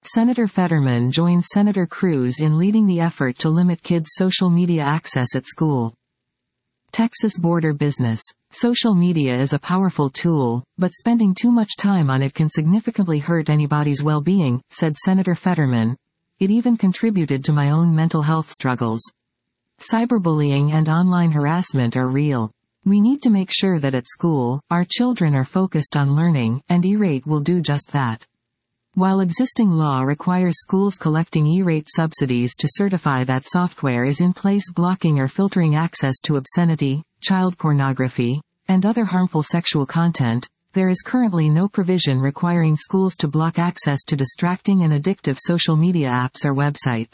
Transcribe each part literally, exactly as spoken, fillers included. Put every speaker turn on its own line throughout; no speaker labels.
Senator Fetterman joins Senator Cruz in leading the effort to limit kids' social media access at school. Texas border business. Social media is a powerful tool, but spending too much time on it can significantly hurt anybody's well-being, said Senator Fetterman. It even contributed to my own mental health struggles. Cyberbullying and online harassment are real. We need to make sure that at school, our children are focused on learning, and E-rate will do just that. While existing law requires schools collecting E-rate subsidies to certify that software is in place blocking or filtering access to obscenity, child pornography, and other harmful sexual content, there is currently no provision requiring schools to block access to distracting and addictive social media apps or websites.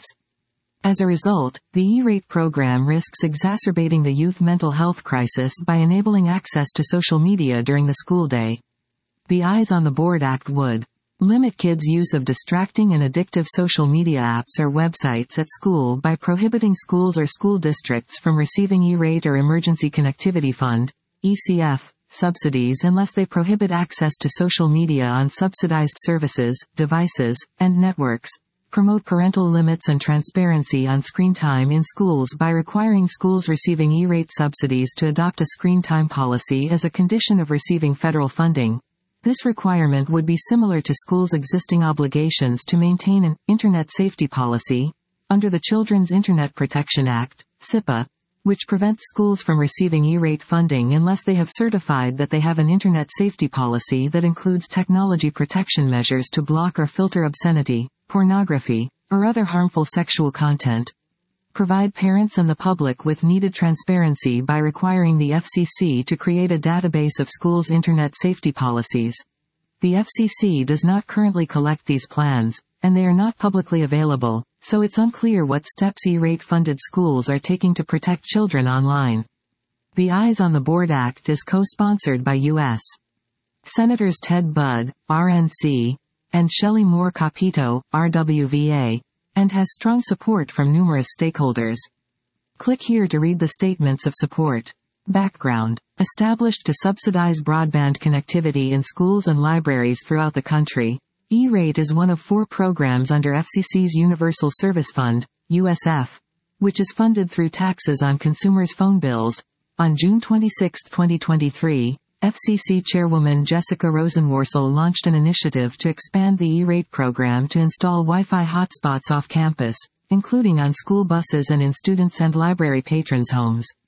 As a result, the E-rate program risks exacerbating the youth mental health crisis by enabling access to social media during the school day. The Eyes on the Board Act would limit kids' use of distracting and addictive social media apps or websites at school by prohibiting schools or school districts from receiving E-rate or Emergency Connectivity Fund, E C F, subsidies unless they prohibit access to social media on subsidized services, devices, and networks, promote parental limits and transparency on screen time in schools by requiring schools receiving E-rate subsidies to adopt a screen time policy as a condition of receiving federal funding. This requirement would be similar to schools' existing obligations to maintain an Internet Safety Policy under the Children's Internet Protection Act, SIPA, which prevents schools from receiving E-rate funding unless they have certified that they have an Internet Safety Policy that includes technology protection measures to block or filter obscenity, pornography, or other harmful sexual content. Provide parents and the public with needed transparency by requiring the F C C to create a database of schools' Internet safety policies. The F C C does not currently collect these plans, and they are not publicly available, so it's unclear what steps E-rate funded schools are taking to protect children online. The Eyes on the Board Act is co-sponsored by U S Senators Ted Budd, R N C, and Shelley Moore Capito, R W V A, and has strong support from numerous stakeholders. Click here to read the statements of support. Background. Established to subsidize broadband connectivity in schools and libraries throughout the country, E-rate is one of four programs under F C C's Universal Service Fund, U S F, which is funded through taxes on consumers' phone bills. On June twenty-sixth, twenty twenty-three, F C C Chairwoman Jessica Rosenworcel launched an initiative to expand the E-rate program to install Wi-Fi hotspots off campus, including on school buses and in students' and library patrons' homes.